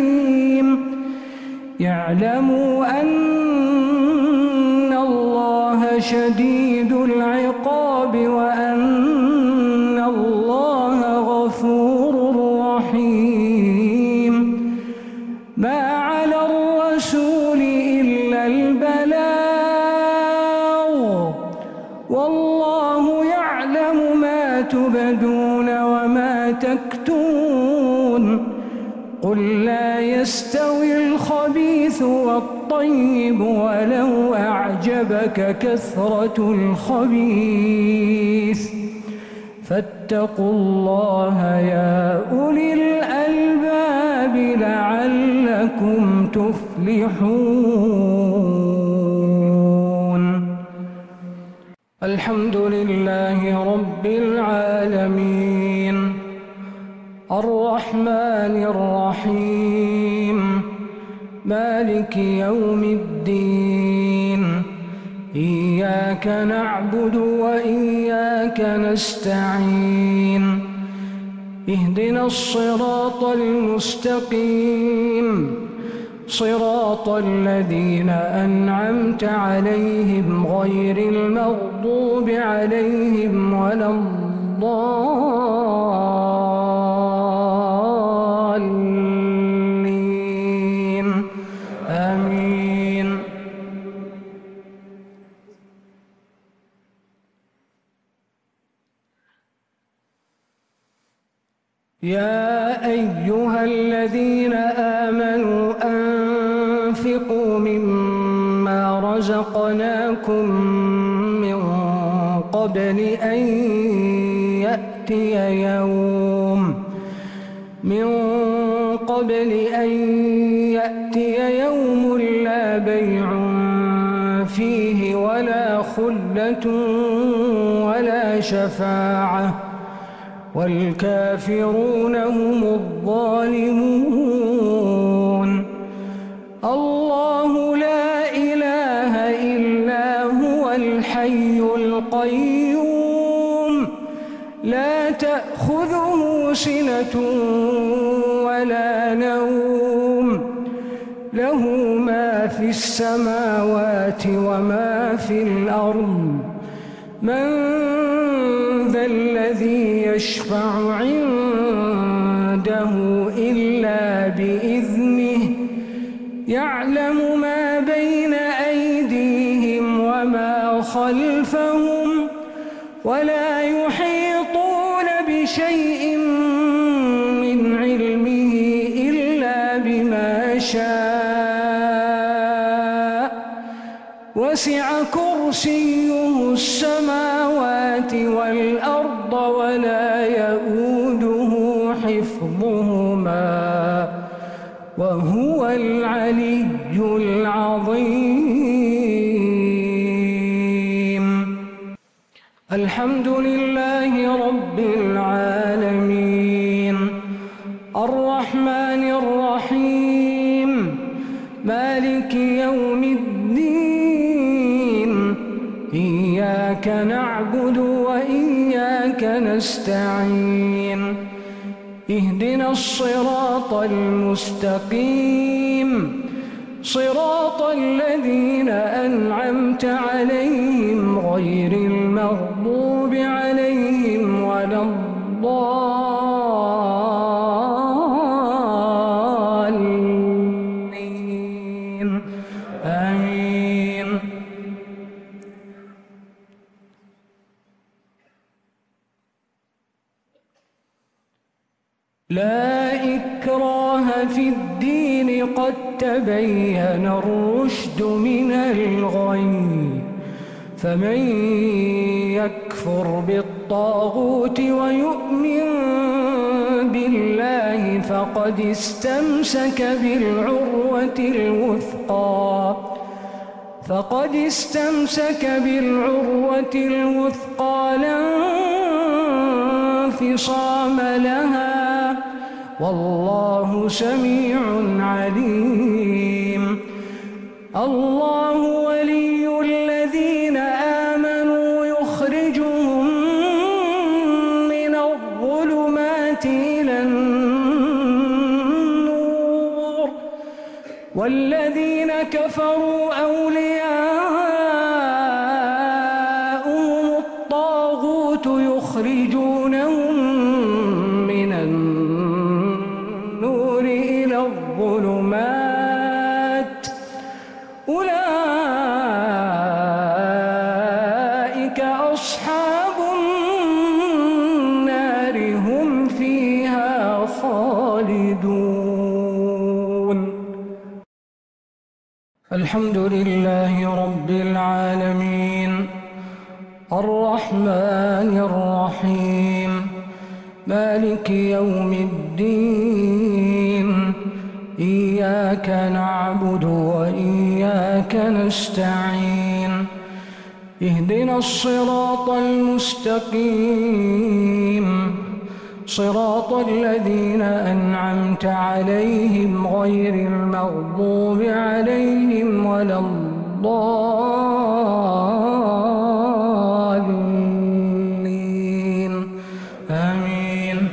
عليم. يعلموا أن الله شديد العقاب وأن الله غفور رحيم. ما على الرسول إلا البلاغ، والله يعلم ما تبدون وما تكتمون. قل لا يستوي الخبيث والطيب ولو أعجبك كثرة الخبيث، فاتقوا الله يا أولي الألباب لعلكم تفلحون. الحمد لله رب العالمين، الرحمن الرحيم، مالك يوم الدين. إياك نعبد وإياك نستعين، اهدنا الصراط المستقيم، صراط الذين أنعمت عليهم غير المغضوب عليهم ولا الضالين. آمين. يا أيها الذين آمنوا أنفقوا مما رزقناكم من قبل أن يأتي يوم من قبل أن يأتي يوم لا بيع فيه ولا خلة ولا شفاعة والكافرون هم الظالمون. الله لا إله إلا هو الحي القيوم، لا تأخذه سنة ولا نوم، له ما في السماوات وما في الأرض. من ذا الذي يشفع عنده إلا بإذنه، يعلم ما بين أيديهم وما خلفهم، ولا يحيطون بشيء من علمه إلا بما شاء، وسع كرسيه السماوات والأرض ولا يؤوده حفظهما وهو العلي العظيم. الحمد لله رب العالمين، الرحمن الرحيم، مالك يوم الدين. إياك نعبد وإياك نستعين، اهدنا الصراط المستقيم، صراط الذين أنعمت عليهم غير المغضوب عليهم ولا الضالين. آمين. لا إكراه في الدين، قد تبين الرشد من الغي، فمن يكفر بالطاغوت ويؤمن بالله فقد استمسك بالعروة الوثقى فقد استمسك بالعروة الوثقى لا انفصام لها، والله سميع عليم. الله ولي الذين آمنوا يخرجهم من الظلمات إلى النور، والذين كفروا أولياء الطاغوت يخرجونهم من النور إلى الظلمات أولئك أصحاب النار هم فيها خالدون. الحمد لله رب العالمين الرحمن الرحيم مالك يوم الدين إياك نعبد وإياك نستعين اهدنا الصراط المستقيم صراط الذين أنعمت عليهم غير المغضوب عليهم ولا الضالين آمين.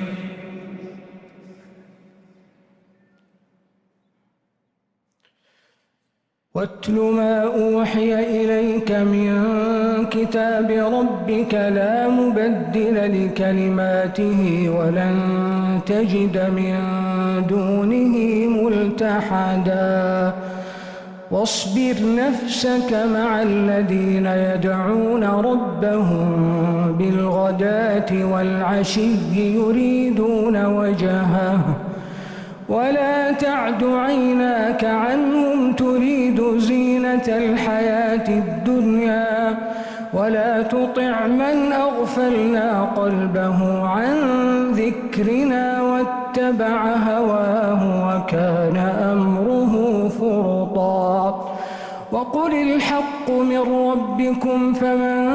واتل ما أوحي إليك من كتاب ربك لا مبدل لكلماته ولن تجد من دونه ملتحدا واصبر نفسك مع الذين يدعون ربهم بالغداة والعشي يريدون وجهه ولا تعد عيناك عنهم تريد زينة الحياة الدنيا ولا تطع من أغفلنا قلبه عن ذكرنا واتبع هواه وكان أمره فرطا وقل الحق من ربكم فمن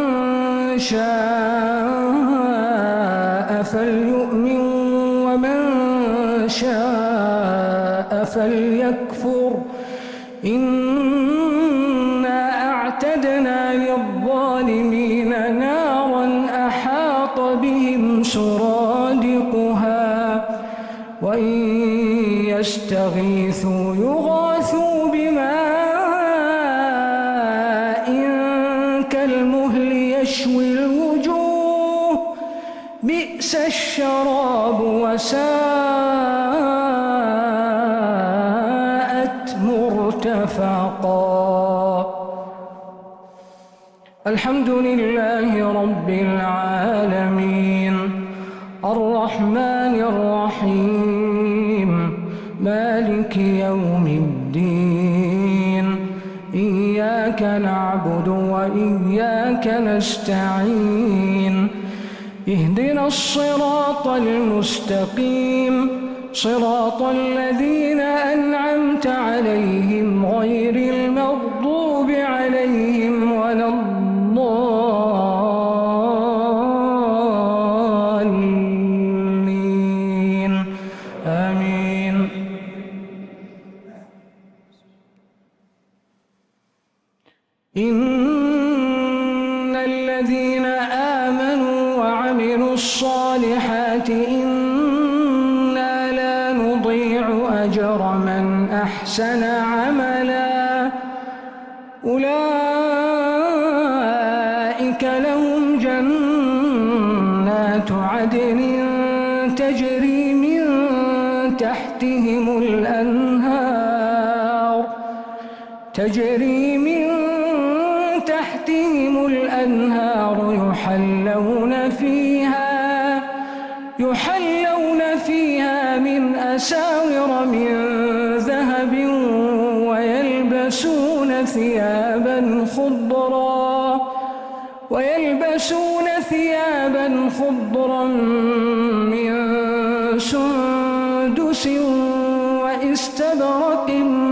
شاء فليؤمن ومن شاء فليكفر إنا أعتدنا للظالمين نارا أحاط بهم سرادقها وإن يستغيثوا يغاثوا بماء كالمهل يشوي الوجوه بئس الشراب وساءت مرتفقا. الحمد لله رب العالمين الرحمن الرحيم مالك يوم الدين إياك نعبد وإياك نستعين اهدنا الصراط المستقيم صراط الذين أنعمت عليهم غير المغضوب عليهم ولا الضالين آمين. إن الذين آمنوا وعملوا الصالحات إنا لا نضيع أجر من أحسن عملا أولئك لهم جنات عدن تجري من تحتهم الأنهار تجري من تحتهم الأنهار يحلون فيها يحلون فيها من أساور من ذهب ويلبسون ثيابا خضرا ويلبسون ثيابا خضرا من سندس واستبرق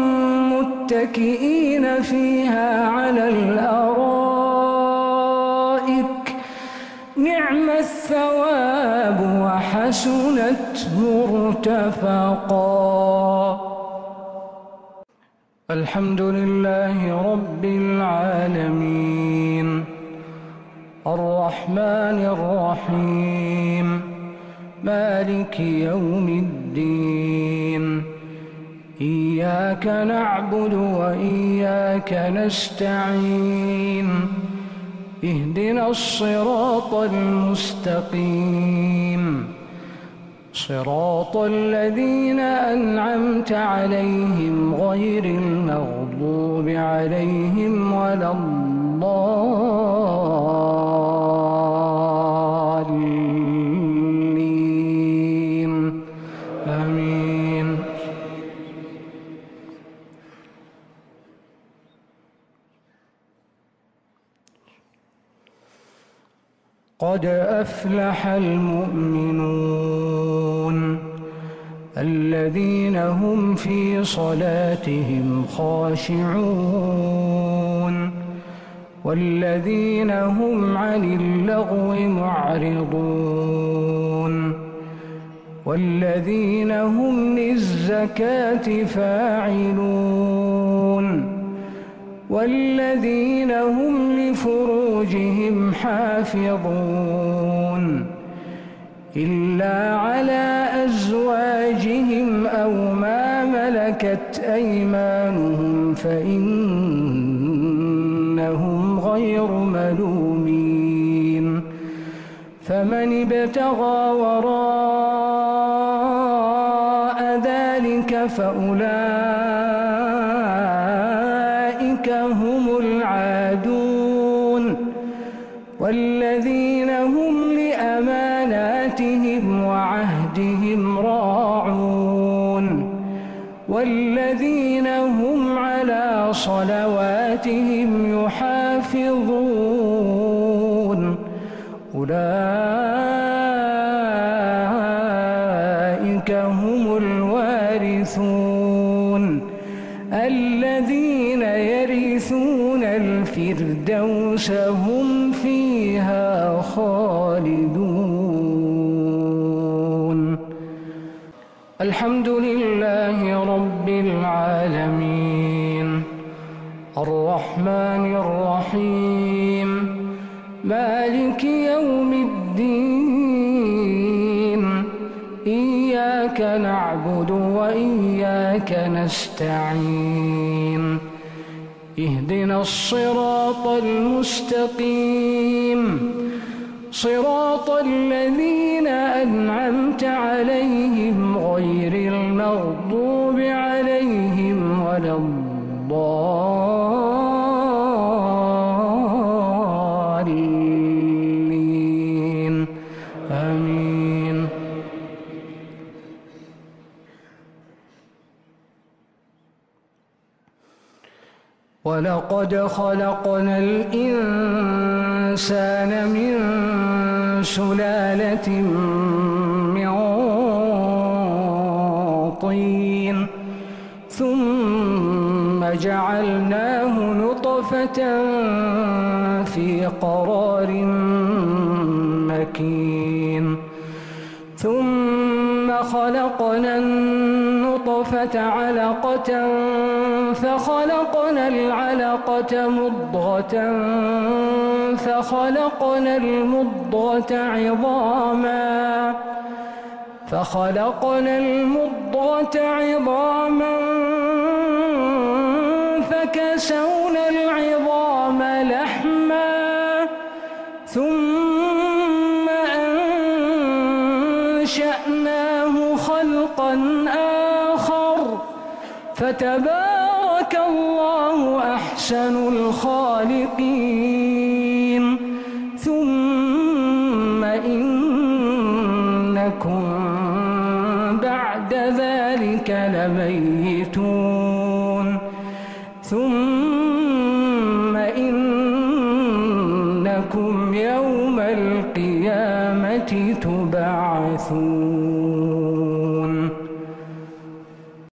متكئين فيها على الأرائك نعم الثواب وحسنت مرتفقا. الحمد لله رب العالمين الرحمن الرحيم مالك يوم الدين إياك نعبد وإياك نستعين اهدنا الصراط المستقيم صراط الذين أنعمت عليهم غير المغضوب عليهم ولا الضالين آمين. قد أفلح المؤمنون الذين هم في صلاتهم خاشعون والذين هم عن اللغو معرضون والذين هم للزكاة فاعلون والذين هم لفروجهم حافظون إلا على أزواجهم أو ما ملكت أيمانهم فإنهم غير ملومين. فمن ابتغى وراء ذلك فأولئك هم العادون والذين هم لأماناتهم وعهدهم راعون والذين هم على صلواتهم يحافظون أولئك هم الوارثون الذين يرثون الفردوس هم فيها خالدون. الحمد لله رب العالمين الرحمن الرحيم مالك يوم الدين إياك نعبد وإياك نستعين اهدنا الصراط المستقيم صراط الذين أنعمت عليهم غير المغضوب عليهم ولا الضالين آمين. ولقد خلقنا الإنسان من سلالة من طين ثم جعلناه نطفة في قرار مكين ثم خلقنا النطفة علقة فخلقنا العلقة مضغة فخلقنا المضغة عظاما فخلقنا المضغة عظاما فكسونا العظام لحما ثم أنشأناه خلقا آخر فتبارك الله أحسن الخالقين. ثم إنكم بعد ذلك لميتون ثم إنكم يوم القيامة تبعثون.